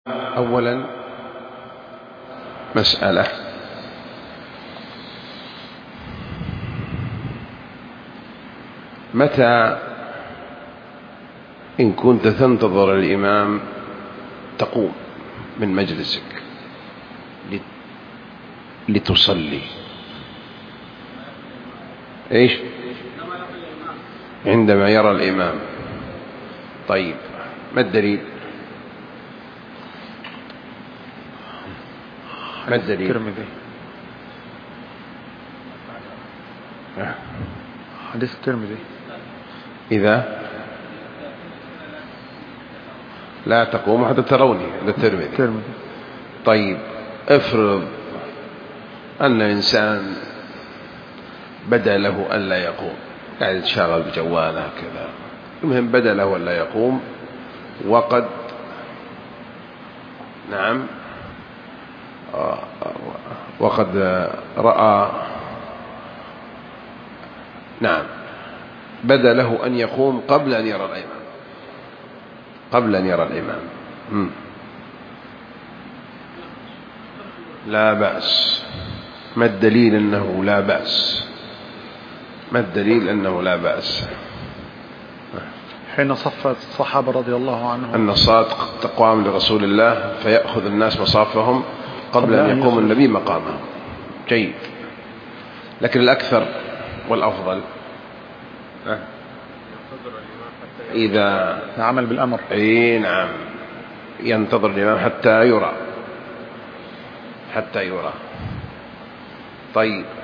أولا مسألة متى إن كنت تنتظر الإمام تقوم من مجلسك لتصلي؟ إيش؟ عندما يرى الإمام. طيب ما الدليل؟ ما الدليل؟ الترمذي، حديث الترمذي إذا لا تقوم حتى تروني، هذا الترمذي. طيب افرض أن الإنسان بدا له أن لا يقوم، قاعد يتشاغل بجواله كذا، المهم بدا له أن لا يقوم، وقد وقد رأى بدا له أن يقوم قبل أن يرى الإمام، لا بأس. ما الدليل أنه لا بأس؟ حين صف الصحابة رضي الله عنهم أن الصلاة تقام لرسول الله فيأخذ الناس مصافهم قبل أن يقوم النبي مقامه. جيد، لكن الأكثر والأفضل إذا عمل بالأمر، ينتظر الإمام حتى يرى. طيب